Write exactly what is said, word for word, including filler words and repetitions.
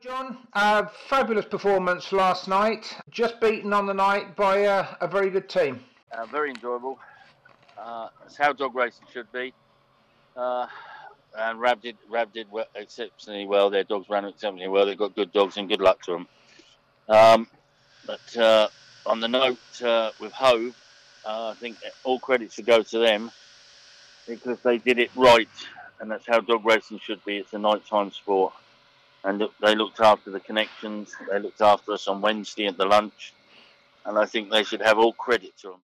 John, uh, fabulous performance last night. Just beaten on the night by uh, a very good team. Uh, very enjoyable. Uh, it's how dog racing should be. Uh, and Rab did Rab did well, exceptionally well. Their dogs ran exceptionally well. They've got good dogs and good luck to them. Um, but uh, on the note uh, with Hove, uh, I think all credit should go to them because they did it right, and that's how dog racing should be. It's a nighttime sport, and they looked after the connections. They looked after us on Wednesday at the lunch, and I think they should have all credit to them.